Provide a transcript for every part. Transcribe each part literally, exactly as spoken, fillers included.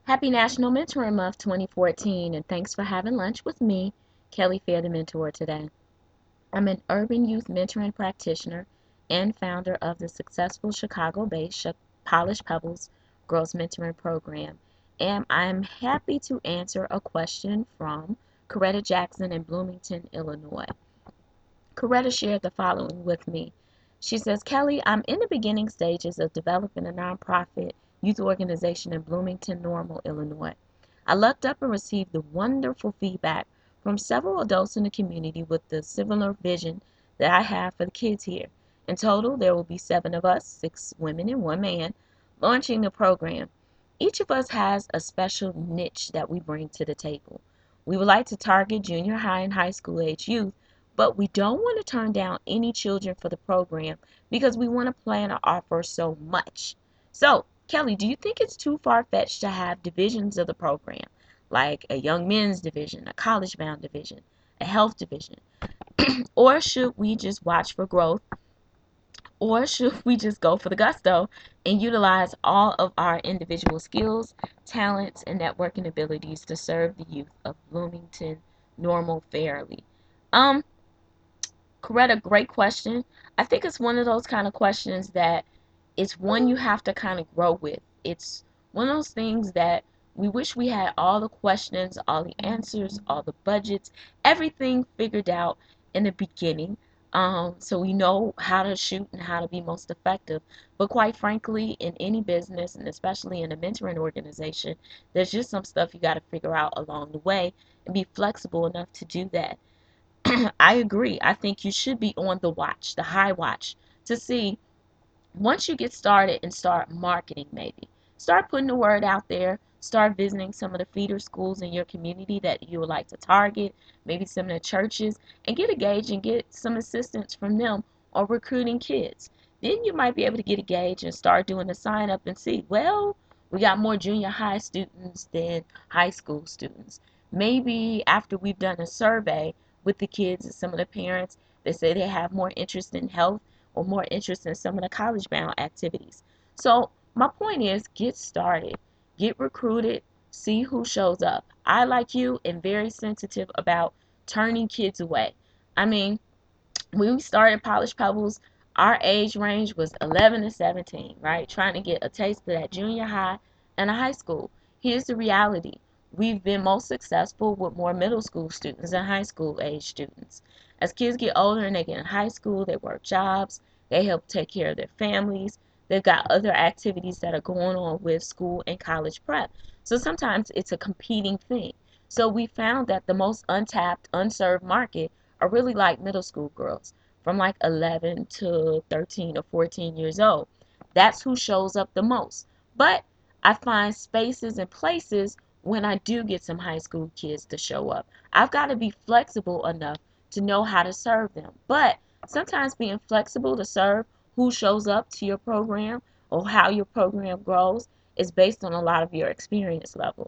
Happy National Mentoring Month twenty fourteen, and thanks for having lunch with me, Kelly Fair, the mentor, today. I'm an urban youth mentoring practitioner and founder of the successful Chicago based Polished Pebbles Girls Mentoring Program, and I'm happy to answer a question from Coretta Jackson in Bloomington, Illinois. Coretta shared the following with me. She says, Kelly, I'm in the beginning stages of developing a nonprofit youth organization in Bloomington Normal, Illinois. I looked up and received the wonderful feedback from several adults in the community with the similar vision that I have for the kids here. In total, there will be seven of us, six women and one man, launching the program. Each of us has a special niche that we bring to the table. We would like to target junior high and high school age youth, but we don't want to turn down any children for the program because we want to plan to offer so much. So, Kelly, do you think it's too far-fetched to have divisions of the program, like a young men's division, a college-bound division, a health division? Or should we just watch for growth? Or should we just go for the gusto and utilize all of our individual skills, talents, and networking abilities to serve the youth of Bloomington Normal fairly? Um, Coretta, great question. I think it's one of those kind of questions that it's one you have to kind of grow with. It's one of those things that we wish we had all the questions, all the answers, all the budgets, everything figured out in the beginning. Um, so we know how to shoot and how to be most effective. But quite frankly, in any business, and especially in a mentoring organization, there's just some stuff you got to figure out along the way and be flexible enough to do that. I agree. I think you should be on the watch, the high watch, to see once you get started and start marketing, maybe start putting the word out there, start visiting some of the feeder schools in your community that you would like to target, maybe some of the churches, and get engaged and get some assistance from them on recruiting kids. Then you might be able to get engaged and start doing the sign up and see, well, we got more junior high students than high school students. Maybe after we've done a survey with the kids and some of the parents, they say they have more interest in health or more interest in some of the college bound activities. So, my point is get started, get recruited, see who shows up. I, like you, am very sensitive about turning kids away. I mean, when we started Polished Pebbles, our age range was eleven to seventeen, right? Trying to get a taste of that junior high and a high school. Here's the reality. We've been most successful with more middle school students than high school age students. As kids get older and they get in high school, they work jobs, they help take care of their families, they've got other activities that are going on with school and college prep. So sometimes it's a competing thing. So we found that the most untapped, unserved market are really like middle school girls from like eleven to thirteen or fourteen years old. That's who shows up the most. But I find spaces and places when I do get some high school kids to show up. I've got to be flexible enough to know how to serve them. But sometimes being flexible to serve who shows up to your program or how your program grows is based on a lot of your experience level.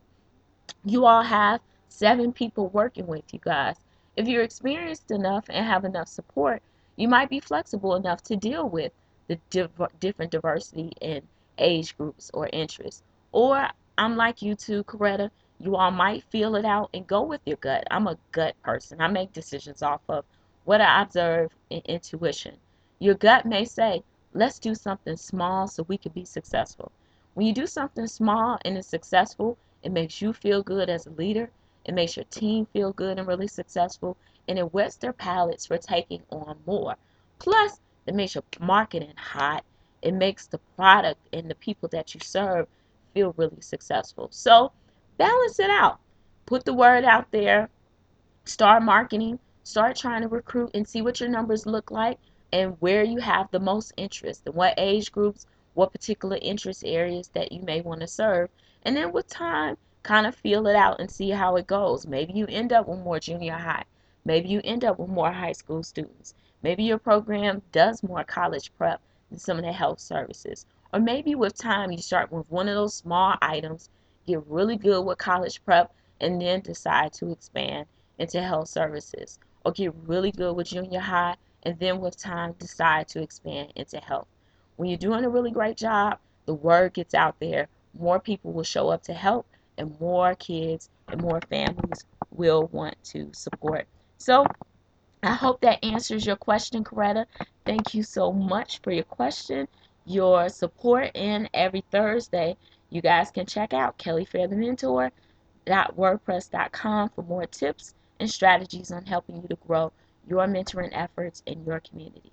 You all have seven people working with you guys. If you're experienced enough and have enough support, you might be flexible enough to deal with the div- different diversity in age groups or interests. Or I'm like you too, Coretta. You all might feel it out and go with your gut. I'm a gut person. I make decisions off of what I observe and intuition. Your gut may say, let's do something small so we can be successful. When you do something small and it's successful, it makes you feel good as a leader. It makes your team feel good and really successful. And it whets their palates for taking on more. Plus, it makes your marketing hot. It makes the product and the people that you serve feel really successful. So, balance it out. Put the word out there. Start marketing. Start trying to recruit and see what your numbers look like and where you have the most interest and what age groups, what particular interest areas that you may want to serve. And then with time, kind of feel it out and see how it goes. Maybe you end up with more junior high. Maybe you end up with more high school students. Maybe your program does more college prep than some of the health services. Or maybe with time, you start with one of those small items, get really good with college prep, and then decide to expand into health services. Or get really good with junior high, and then with time, decide to expand into health. When you're doing a really great job, the word gets out there, more people will show up to help, and more kids and more families will want to support. So I hope that answers your question, Coretta. Thank you so much for your question, your support, and every Thursday you guys can check out kelly fair the mentor dot wordpress dot com for more tips and strategies on helping you to grow your mentoring efforts in your community.